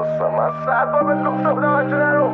دوستم من 100 بار بهت گفتم توجه نرو.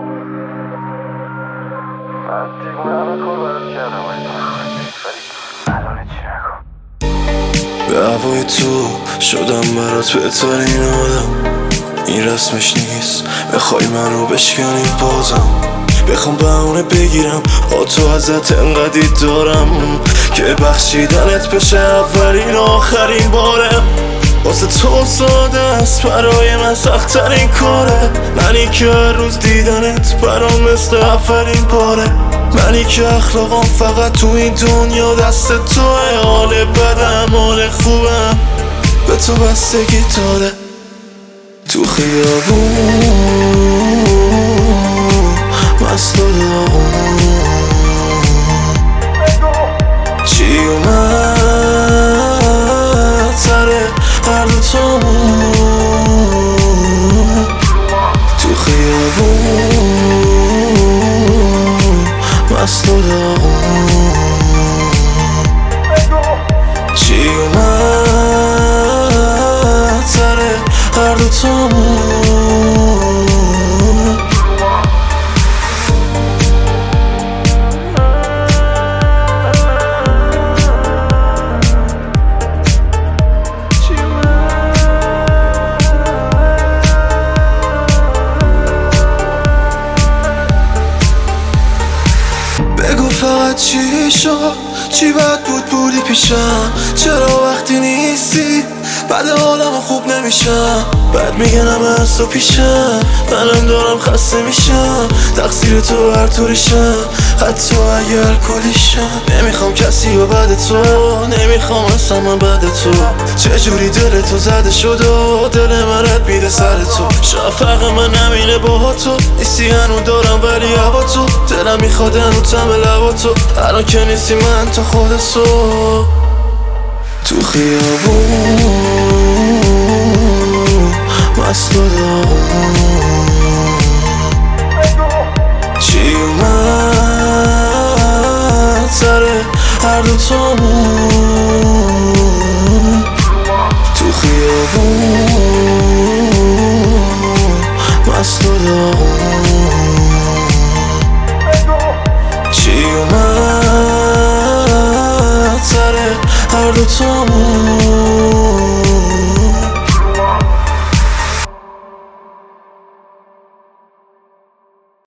من دیوونه همه کار برات کردم ولی الان چی نکن. به هوای تو شدم برات بهترین آدم. این رسمش نیست بخوای منو بشکنی بازم. بخوام بهونه بگیرم با تو ازت انقدی دارم که بخشیدنت بشه اولین آخرین بارم. واسه تو ساده است برای من سخت‌ترین کاره. منی که هر روز دیدنت برام مثل اولین باره. منی که اخلاقام فقط تو این دنیا دست توه. حال بدم حال خوبم به تو بستگی داره. تو خیابون مست و داغون چی اومد سر هر دوتامون. تو خیابون مست و داغون چی اومد سر هر دوتامون. فقط چی شد؟ چی بد بودی پیشم؟ چرا وقتی نیستی بعد حالم خوب نمیشم؟ بعد میگن همه از تو پیشم، منم دارم خسته میشم. تقصیر تو هر طوریشم، حتی اگه الکلیشم. نمیخوام کسی و بعد تو، نمیخوام اصلا من بعد تو. چجوری دل تو زده شد و دل من رد میده سر تو. شفق من نمینه با تو، نیستی هنو دارم ولی هوا تو. دلم میخواد هنو تم لبا تو، الان که نیستی من تا خود صبح. تو خیابون مست و داغون چی اومد سر هر دوتامون. تو خیابون مست و داغون چی اومد سر هر دوتامون.